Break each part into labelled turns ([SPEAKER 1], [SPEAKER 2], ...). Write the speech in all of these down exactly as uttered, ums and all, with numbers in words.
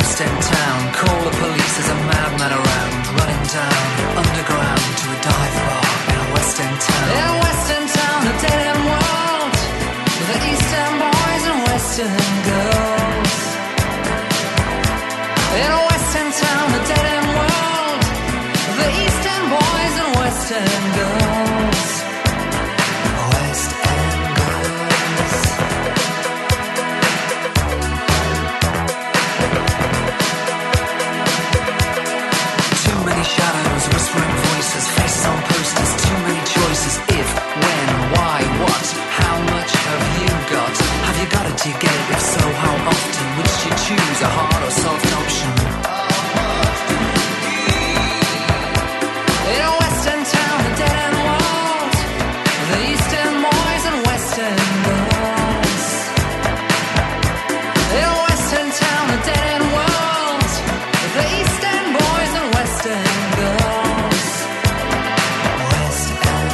[SPEAKER 1] West End town. Call the police, there's a madman around. Running down underground to a dive bar in a West End town. In a West End town, a dead end world, with the East End boys and West End girls. In a West End town, a dead end world, with the East End boys and West End girls. West End girls. Too many shadows, whispering voices, faces on posters, too many choices. If, when, why, what, how much have you got? Have you got it, do you get it? If so, how often? Which do you choose, a hard or soft option? In a West End town, a dead end world, the East End boys and West End girls. In a West End town, a dead end world, the East End boys and West End girls. West End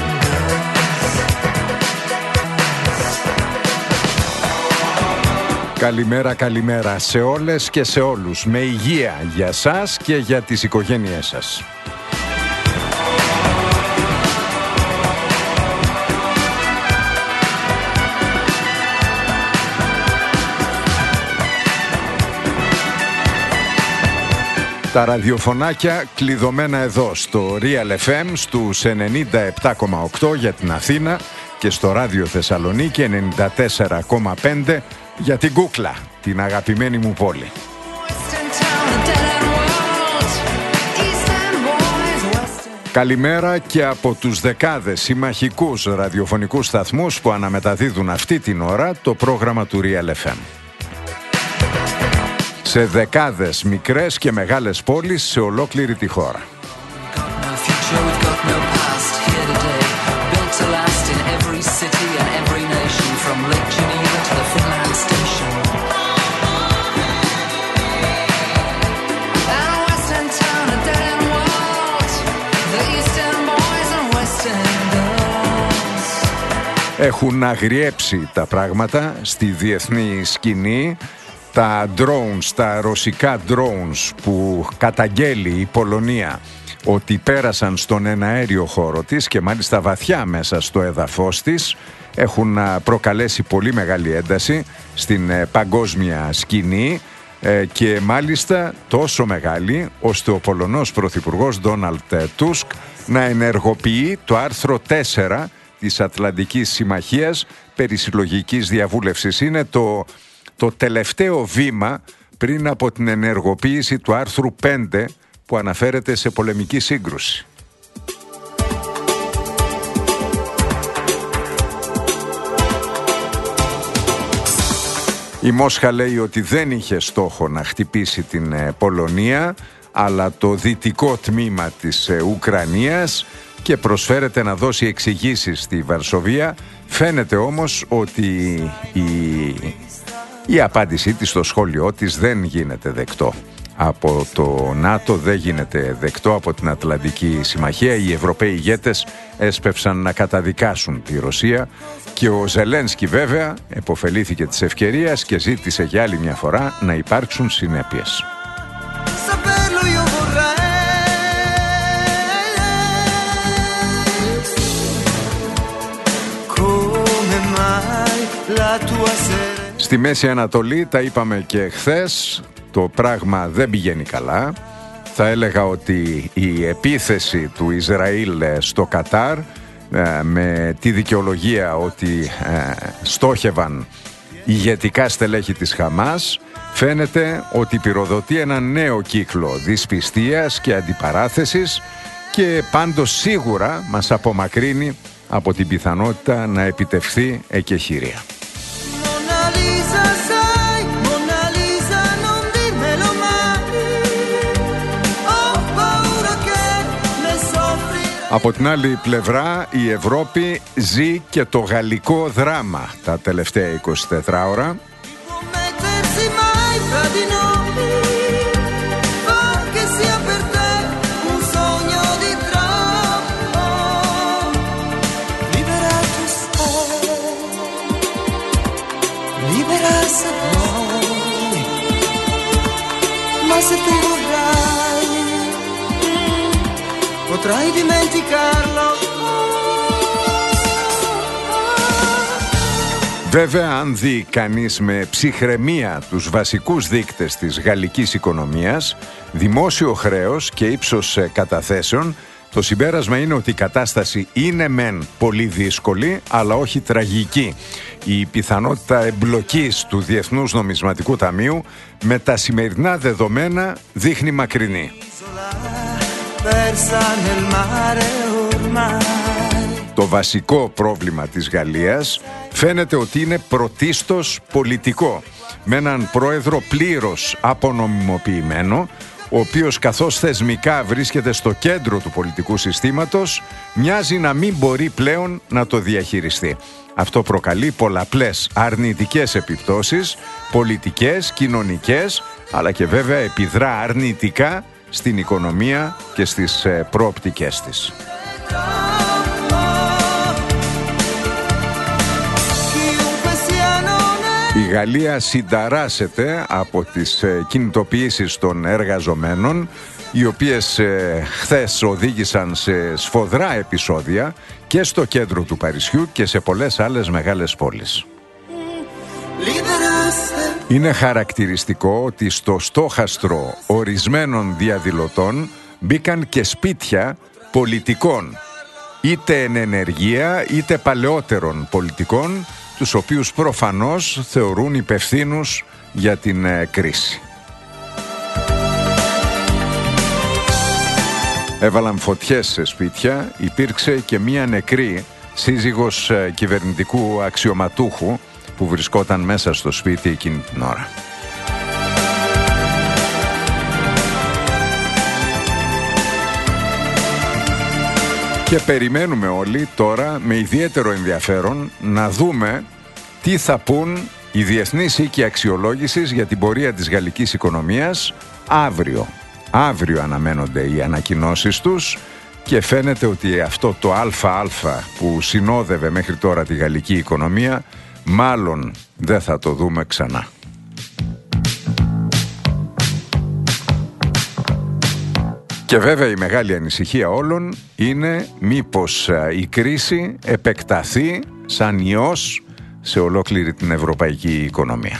[SPEAKER 1] girls.
[SPEAKER 2] Καλημέρα, καλημέρα σε όλες και σε όλους. Με υγεία για σας και για τις οικογένειές σας. Τα ραδιοφωνάκια κλειδωμένα εδώ στο Real εφ εμ στους ενενήντα επτά κόμμα οκτώ για την Αθήνα και στο Ράδιο Θεσσαλονίκη ενενήντα τέσσερα κόμμα πέντε για την Κούκλα, την αγαπημένη μου πόλη. Καλημέρα και από τους δεκάδες συμμαχικούς ραδιοφωνικούς σταθμούς που αναμεταδίδουν αυτή την ώρα το πρόγραμμα του Real εφ εμ. Σε δεκάδες μικρές και μεγάλες πόλεις σε ολόκληρη τη χώρα. Έχουν αγριέψει τα πράγματα στη διεθνή σκηνή. Τα drones, τα ρωσικά drones που καταγγέλει η Πολωνία ότι πέρασαν στον εναέριο χώρο της και μάλιστα βαθιά μέσα στο έδαφος της, έχουν προκαλέσει πολύ μεγάλη ένταση στην παγκόσμια σκηνή και μάλιστα τόσο μεγάλη ώστε ο Πολωνός Πρωθυπουργός Ντόναλντ Τούσκ να ενεργοποιεί το άρθρο τέσσερα της Ατλαντικής Συμμαχίας περί συλλογικής διαβούλευσης. Είναι το Το τελευταίο βήμα πριν από την ενεργοποίηση του άρθρου πέντε που αναφέρεται σε πολεμική σύγκρουση. Η Μόσχα λέει ότι δεν είχε στόχο να χτυπήσει την Πολωνία, αλλά το δυτικό τμήμα της Ουκρανίας και προσφέρεται να δώσει εξηγήσεις στη Βαρσοβία. Φαίνεται όμως ότι η... Η απάντησή της στο σχόλιο της δεν γίνεται δεκτό από το ΝΑΤΟ, δεν γίνεται δεκτό από την Ατλαντική Συμμαχία. Οι Ευρωπαίοι ηγέτες έσπευσαν να καταδικάσουν τη Ρωσία και ο Ζελένσκι βέβαια επωφελήθηκε της ευκαιρίας και ζήτησε για άλλη μια φορά να υπάρξουν συνέπειες. Στη Μέση Ανατολή, τα είπαμε και χθες, το πράγμα δεν πηγαίνει καλά. Θα έλεγα ότι η επίθεση του Ισραήλ στο Κατάρ με τη δικαιολογία ότι στόχευαν ηγετικά στελέχη της Χαμάς, φαίνεται ότι πυροδοτεί ένα νέο κύκλο δυσπιστίας και αντιπαράθεσης και πάντως σίγουρα μας απομακρύνει από την πιθανότητα να επιτευχθεί εκεχηρία. Από την άλλη πλευρά η Ευρώπη ζει και το γαλλικό δράμα τα τελευταία είκοσι τέσσερις ώρα.
[SPEAKER 3] potrai dimenticarlo.
[SPEAKER 2] Βέβαια, αν δει κανείς με ψυχραιμία τους βασικούς δείκτες της γαλλικής οικονομίας, δημόσιο χρέος και ύψος καταθέσεων, το συμπέρασμα είναι ότι η κατάσταση είναι μεν πολύ δύσκολη, αλλά όχι τραγική. Η πιθανότητα εμπλοκής του Διεθνούς Νομισματικού Ταμείου με τα σημερινά δεδομένα δείχνει μακρινή. Το βασικό πρόβλημα της Γαλλίας φαίνεται ότι είναι πρωτίστως πολιτικό, με έναν πρόεδρο πλήρως απονομιμοποιημένο, ο οποίος καθώς θεσμικά βρίσκεται στο κέντρο του πολιτικού συστήματος, μοιάζει να μην μπορεί πλέον να το διαχειριστεί. Αυτό προκαλεί πολλαπλές αρνητικές επιπτώσεις, πολιτικές, κοινωνικές, αλλά και βέβαια επιδρά αρνητικά στην οικονομία και στις προοπτικές της. Η Γαλλία συνταράσσεται από τις κινητοποιήσεις των εργαζομένων, οι οποίες ε, χθες οδήγησαν σε σφοδρά επεισόδια και στο κέντρο του Παρισιού και σε πολλές άλλες μεγάλες πόλεις. Είναι χαρακτηριστικό ότι στο στόχαστρο ορισμένων διαδηλωτών μπήκαν και σπίτια πολιτικών, είτε εν ενεργεία είτε παλαιότερων πολιτικών, τους οποίους προφανώς θεωρούν υπευθύνους για την ε, κρίση. Έβαλαν φωτιές σε σπίτια, υπήρξε και μία νεκρή σύζυγος ε, κυβερνητικού αξιωματούχου που βρισκόταν μέσα στο σπίτι εκείνη την ώρα. Και περιμένουμε όλοι τώρα με ιδιαίτερο ενδιαφέρον να δούμε τι θα πούν οι διεθνείς οίκοι αξιολόγησης για την πορεία της γαλλικής οικονομίας αύριο. Αύριο αναμένονται οι ανακοινώσεις τους και φαίνεται ότι αυτό το ΑΑ που συνόδευε μέχρι τώρα τη γαλλική οικονομία μάλλον δεν θα το δούμε ξανά. Και βέβαια η μεγάλη ανησυχία όλων είναι μήπως η κρίση επεκταθεί σαν ιός σε ολόκληρη την ευρωπαϊκή οικονομία.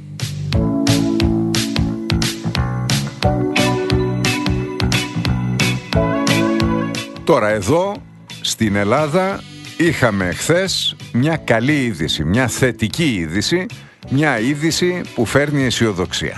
[SPEAKER 2] Τώρα εδώ στην Ελλάδα είχαμε χθες μια καλή είδηση, μια θετική είδηση, μια είδηση που φέρνει αισιοδοξία.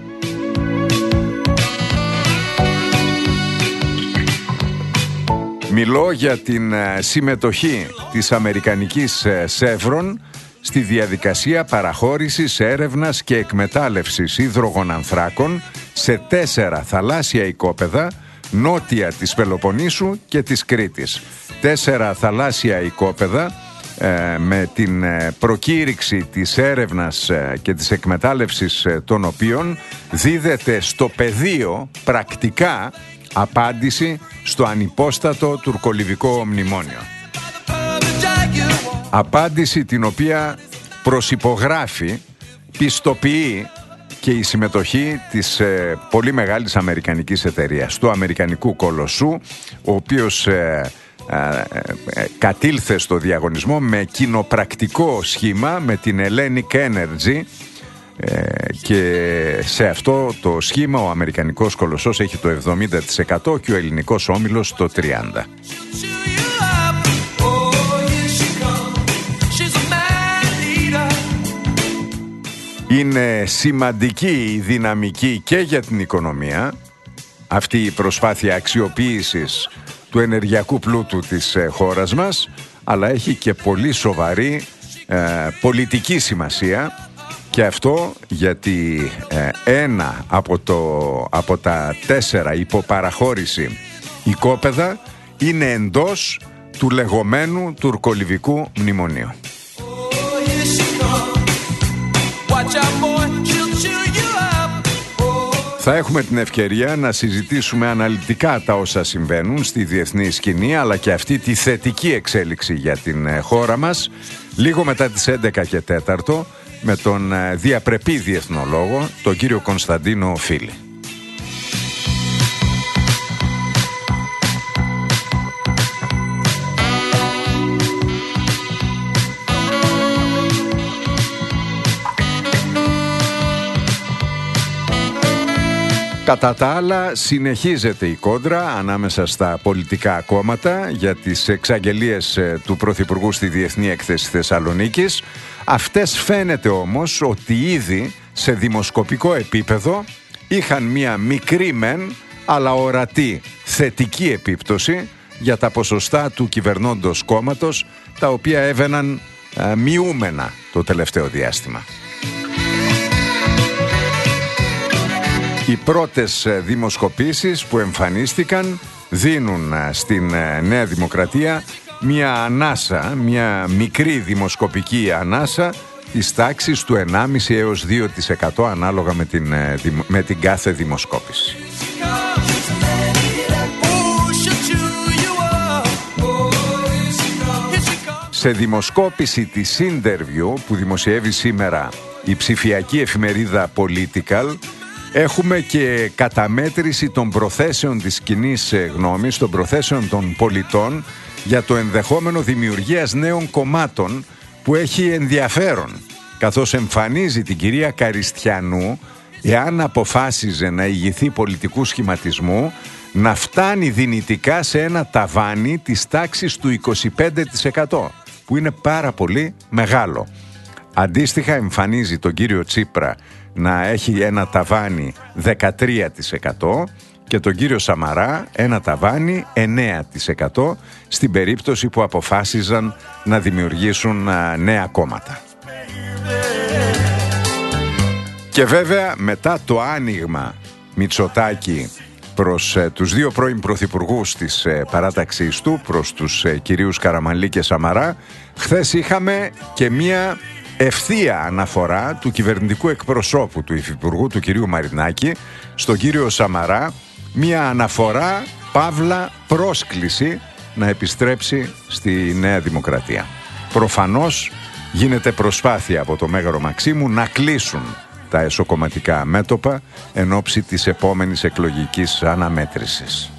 [SPEAKER 2] Μιλώ για την συμμετοχή της αμερικανικής Chevron στη διαδικασία παραχώρησης, έρευνας και εκμετάλλευσης υδρογονανθράκων σε τέσσερα θαλάσσια οικόπεδα νότια της Πελοποννήσου και της Κρήτης. Τέσσερα θαλάσσια οικόπεδα ε, με την προκήρυξη της έρευνας και της εκμετάλλευσης των οποίων δίδεται στο πεδίο πρακτικά απάντηση στο ανυπόστατο τουρκολιβικό μνημόνιο. Απάντηση την οποία προσυπογράφει, πιστοποιεί και η συμμετοχή της ε, πολύ μεγάλης αμερικανικής εταιρείας, του αμερικανικού κολοσσού, ο οποίος ε, ε, ε, κατήλθε στο διαγωνισμό με κοινοπρακτικό σχήμα με την Hellenic Energy, ε, και σε αυτό το σχήμα ο αμερικανικός κολοσσός έχει το εβδομήντα τοις εκατό και ο ελληνικός όμιλος το τριάντα τοις εκατό. Είναι σημαντική η δυναμική και για την οικονομία αυτή η προσπάθεια αξιοποίησης του ενεργειακού πλούτου της χώρας μας, αλλά έχει και πολύ σοβαρή ε, πολιτική σημασία, και αυτό γιατί ε, ένα από, το, από τα τέσσερα υποπαραχώρηση οικόπεδα είναι εντός του λεγόμενου τουρκολιβικού μνημονίου. Θα έχουμε την ευκαιρία να συζητήσουμε αναλυτικά τα όσα συμβαίνουν στη διεθνή σκηνή, αλλά και αυτή τη θετική εξέλιξη για την χώρα μας λίγο μετά τις έντεκα και τέταρτο με τον διαπρεπή διεθνολόγο, τον κύριο Κωνσταντίνο Φίλη. Κατά τα άλλα, συνεχίζεται η κόντρα ανάμεσα στα πολιτικά κόμματα για τις εξαγγελίες του Πρωθυπουργού στη Διεθνή Έκθεση Θεσσαλονίκης. Αυτές φαίνεται όμως ότι ήδη σε δημοσκοπικό επίπεδο είχαν μία μικρή μεν, αλλά ορατή θετική επίπτωση για τα ποσοστά του κυβερνώντος κόμματος, τα οποία έβαιναν α, μειούμενα το τελευταίο διάστημα. Οι πρώτες δημοσκοπήσεις που εμφανίστηκαν δίνουν στην Νέα Δημοκρατία μια ανάσα, μια μικρή δημοσκοπική ανάσα της τάξης του ενάμιση έως δύο τοις εκατό ανάλογα με την, με την κάθε δημοσκόπηση. Σε δημοσκόπηση της Interview που δημοσιεύει σήμερα η ψηφιακή εφημερίδα Political, έχουμε και καταμέτρηση των προθέσεων της κοινής γνώμης, των προθέσεων των πολιτών για το ενδεχόμενο δημιουργίας νέων κομμάτων που έχει ενδιαφέρον, καθώς εμφανίζει την κυρία Καριστιανού, εάν αποφάσιζε να ηγηθεί πολιτικού σχηματισμού, να φτάνει δυνητικά σε ένα ταβάνι της τάξης του είκοσι πέντε τοις εκατό, που είναι πάρα πολύ μεγάλο. Αντίστοιχα εμφανίζει τον κύριο Τσίπρα να έχει ένα ταβάνι δεκατρία τοις εκατό και τον κύριο Σαμαρά ένα ταβάνι εννέα τοις εκατό στην περίπτωση που αποφάσιζαν να δημιουργήσουν νέα κόμματα. Και βέβαια μετά το άνοιγμα Μητσοτάκη προς ε, τους δύο πρώην πρωθυπουργούς της ε, παράταξής του, προς τους ε, κυρίους Καραμανλή και Σαμαρά, χθες είχαμε και μία ευθεία αναφορά του κυβερνητικού εκπροσώπου του Υφυπουργού, του κυρίου Μαρινάκη, στον κύριο Σαμαρά, μία αναφορά, παύλα, πρόσκληση να επιστρέψει στη Νέα Δημοκρατία. Προφανώς γίνεται προσπάθεια από το Μέγαρο Μαξίμου να κλείσουν τα εσωκομματικά μέτωπα εν ώψη της επόμενης εκλογικής αναμέτρησης.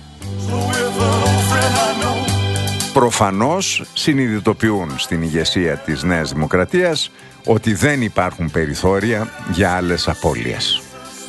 [SPEAKER 2] Προφανώς συνειδητοποιούν στην ηγεσία της Νέας Δημοκρατίας ότι δεν υπάρχουν περιθώρια για άλλες απώλειες.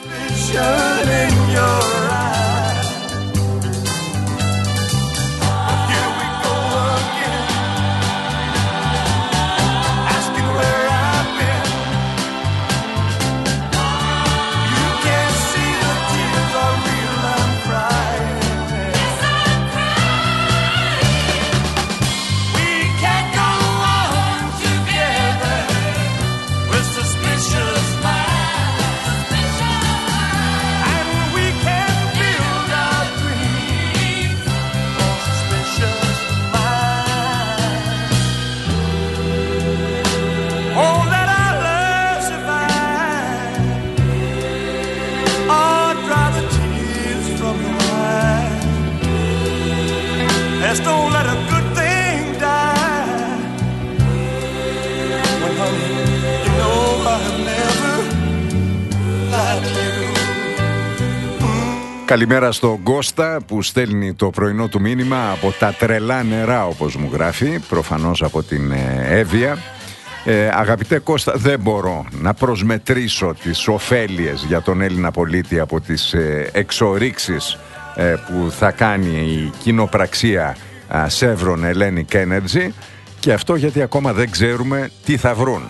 [SPEAKER 2] Καλημέρα στον Κώστα που στέλνει το πρωινό του μήνυμα από τα τρελά νερά, όπως μου γράφει, προφανώς από την Εύβοια. Ε, αγαπητέ Κώστα, δεν μπορώ να προσμετρήσω τις ωφέλειες για τον Έλληνα πολίτη από τις ε, εξορίξεις ε, που θα κάνει η κοινοπραξία ε, Chevron Hellenic Energy, και αυτό γιατί ακόμα δεν ξέρουμε τι θα βρουν.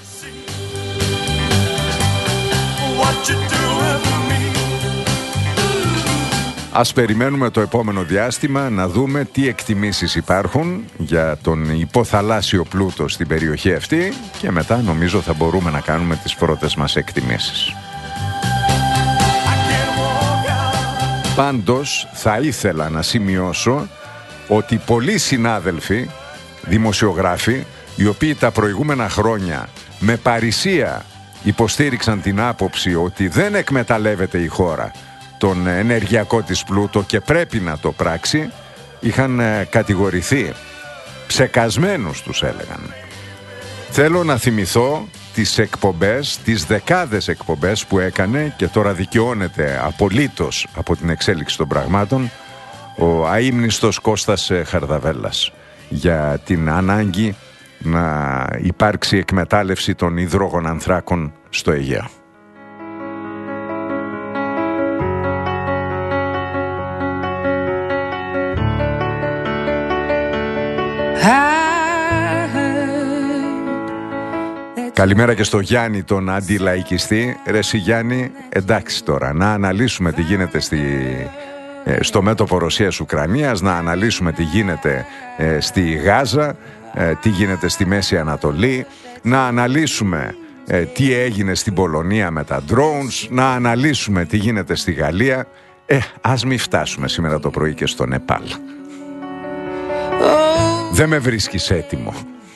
[SPEAKER 2] Ας περιμένουμε το επόμενο διάστημα να δούμε τι εκτιμήσεις υπάρχουν για τον υποθαλάσσιο πλούτο στην περιοχή αυτή και μετά νομίζω θα μπορούμε να κάνουμε τις πρώτες μας εκτιμήσεις. Πάντως θα ήθελα να σημειώσω ότι πολλοί συνάδελφοι, δημοσιογράφοι, οι οποίοι τα προηγούμενα χρόνια με παρησία υποστήριξαν την άποψη ότι δεν εκμεταλλεύεται η χώρα τον ενεργειακό της πλούτο και πρέπει να το πράξει, είχαν κατηγορηθεί. Ψεκασμένους τους έλεγαν. Θέλω να θυμηθώ τις εκπομπές, τις δεκάδες εκπομπές που έκανε και τώρα δικαιώνεται απολύτως από την εξέλιξη των πραγμάτων ο αείμνηστος Κώστας Χαρδαβέλλας για την ανάγκη να υπάρξει εκμετάλλευση των υδρόγων ανθράκων στο Αιγαίο. Καλημέρα και στο Γιάννη τον αντιλαϊκιστή. Ρε εσύ Γιάννη, εντάξει τώρα, να αναλύσουμε τι γίνεται στη, ε, στο μέτωπο Ρωσίας-Ουκρανίας, να αναλύσουμε τι γίνεται ε, στη Γάζα, ε, τι γίνεται στη Μέση Ανατολή, να αναλύσουμε ε, τι έγινε στην Πολωνία με τα drones, να αναλύσουμε τι γίνεται στη Γαλλία. Ε, ας μην φτάσουμε σήμερα το πρωί και στο Νεπάλ. Oh. Δεν με βρίσκεις έτοιμο.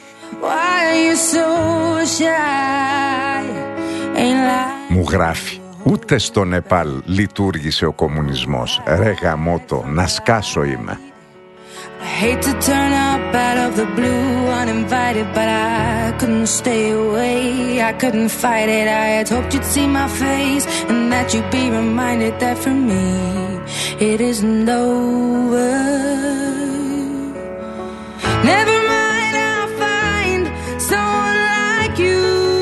[SPEAKER 2] Μου γράφει, ούτε στο Νεπάλ λειτουργήσε ο κομμουνισμός. Ρε γαμώτο, να σκάσω είμαι.
[SPEAKER 4] I hate to turn up out of the blue uninvited, but I couldn't stay away. I couldn't fight it. I had hoped you'd see my face and that you'd be reminded that for me it isn't over. Never mind, I'll find someone like you.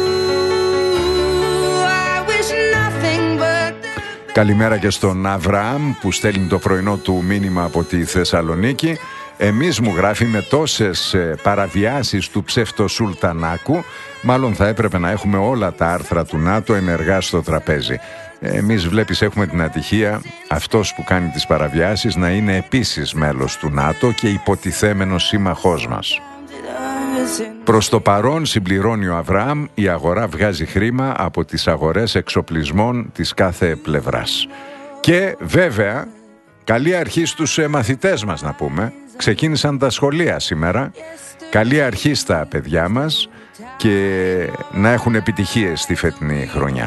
[SPEAKER 4] I wish nothing but the...
[SPEAKER 2] Καλημέρα και στον Αβραάμ που στέλνει το πρωινό του μήνυμα από τη Θεσσαλονίκη. Εμείς, μου γράφει, με τόσες παραβιάσεις του ψευτοσουλτανάκου, μάλλον θα έπρεπε να έχουμε όλα τα άρθρα του ΝΑΤΟ ενεργά στο τραπέζι. Εμείς, βλέπεις, έχουμε την ατυχία αυτός που κάνει τις παραβιάσεις να είναι επίσης μέλος του ΝΑΤΟ και υποτιθέμενος σύμμαχός μας. Προς το παρόν, συμπληρώνει ο Αβραάμ, η αγορά βγάζει χρήμα από τις αγορές εξοπλισμών της κάθε πλευράς. Και βέβαια, καλή αρχή στους μαθητές μας, να πούμε. Ξεκίνησαν τα σχολεία σήμερα. Καλή αρχή στα παιδιά μας και να έχουν επιτυχίες στη φετινή χρονιά.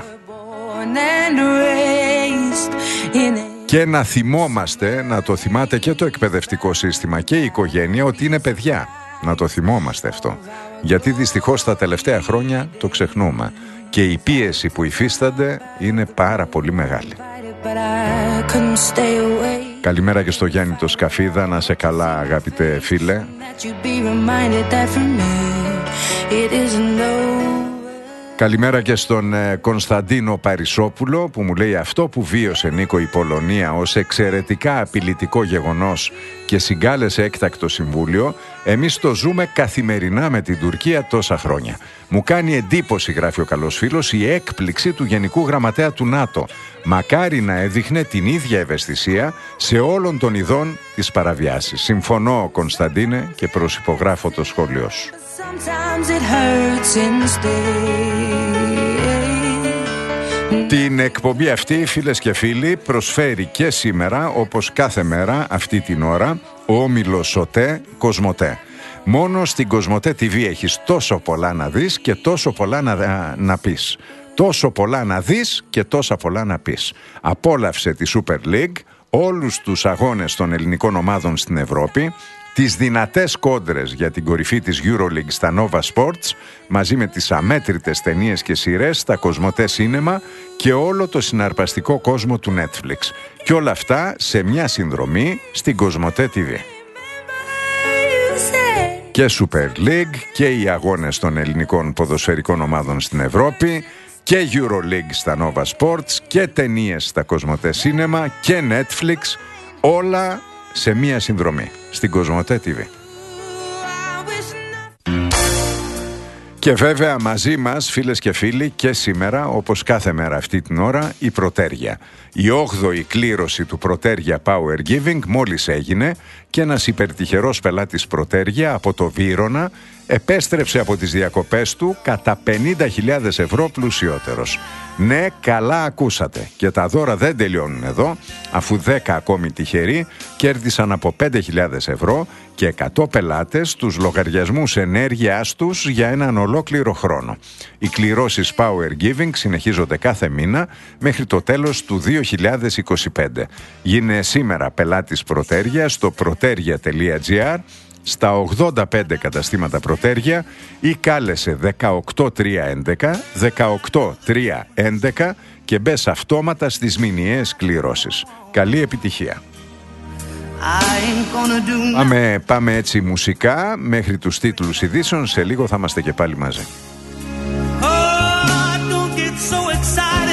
[SPEAKER 2] Και να θυμόμαστε, να το θυμάται και το εκπαιδευτικό σύστημα και η οικογένεια, ότι είναι παιδιά. Να το θυμόμαστε αυτό. Γιατί δυστυχώς τα τελευταία χρόνια το ξεχνούμε. Και η πίεση που υφίστανται είναι πάρα πολύ μεγάλη. Καλημέρα και στο Γιάννη το Σκαφίδα. Να σε καλά, αγαπητέ φίλε. Καλημέρα και στον ε, Κωνσταντίνο Παρισόπουλο που μου λέει, αυτό που βίωσε, Νίκο, η Πολωνία ως εξαιρετικά απειλητικό γεγονός και συγκάλεσε έκτακτο συμβούλιο, εμείς το ζούμε καθημερινά με την Τουρκία τόσα χρόνια. Μου κάνει εντύπωση, γράφει ο καλός φίλος, η έκπληξη του Γενικού Γραμματέα του ΝΑΤΟ. Μακάρι να έδειχνε την ίδια ευαισθησία σε όλων των ειδών της παραβιάσης. Συμφωνώ, Κωνσταντίνε, και προσυπογράφω το σχόλιο σου. Την εκπομπή αυτή, φίλες και φίλοι, προσφέρει και σήμερα, όπως κάθε μέρα αυτή την ώρα, ο όμιλος ΟΤΕ Κοσμοτέ. Μόνο στην Κοσμοτέ τι βι έχεις τόσο πολλά να δεις και τόσο πολλά να, να πεις. Τόσο πολλά να δεις και τόσα πολλά να πεις. Απόλαυσε τη Super League, όλους τους αγώνες των ελληνικών ομάδων στην Ευρώπη, τις δυνατές κόντρες για την κορυφή της EuroLeague στα Nova Sports, μαζί με τις αμέτρητες ταινίες και σειρές στα Κοσμοτέ Cinema και όλο το συναρπαστικό κόσμο του Netflix. Και όλα αυτά σε μια συνδρομή στην Κοσμοτέ τι βι. Και Super League και οι αγώνες των ελληνικών ποδοσφαιρικών ομάδων στην Ευρώπη και EuroLeague στα Nova Sports και ταινίες στα Κοσμοτέ Cinema και Netflix, όλα σε μία συνδρομή στην Κοσμοτέ τι βι. Και βέβαια μαζί μας, φίλες και φίλοι, και σήμερα, όπως κάθε μέρα αυτή την ώρα, η Πρωτέρια. Η όγδοη κλήρωση του Πρωτέρια Power Giving μόλις έγινε και ένας υπερτυχερός πελάτης Πρωτέρια από το Βύρωνα επέστρεψε από τις διακοπές του κατά πενήντα χιλιάδες ευρώ πλουσιότερος. Ναι, καλά ακούσατε. Και τα δώρα δεν τελειώνουν εδώ, αφού δέκα ακόμη τυχεροί κέρδισαν από πέντε χιλιάδες ευρώ και εκατό πελάτες τους λογαριασμούς ενέργειάς τους για έναν ολόκληρο χρόνο. Οι κληρώσεις Power Giving συνεχίζονται κάθε μήνα μέχρι το τέλος του δύο χιλιάδες είκοσι πέντε. Γίνε σήμερα πελάτης Πρωτέρια στο πρωτέρια τελεία τζι άρ, στα ογδόντα πέντε καταστήματα Πρωτέρια ή κάλεσε δεκαοκτώ τρία έντεκα δεκαοκτώ τρία έντεκα και μπες αυτόματα στις μηνιαίες κληρώσεις. Καλή επιτυχία. Πάμε, πάμε έτσι μουσικά μέχρι τους τίτλους ειδήσεων. Σε λίγο θα είμαστε και πάλι μαζί.
[SPEAKER 3] Oh, don't get so excited.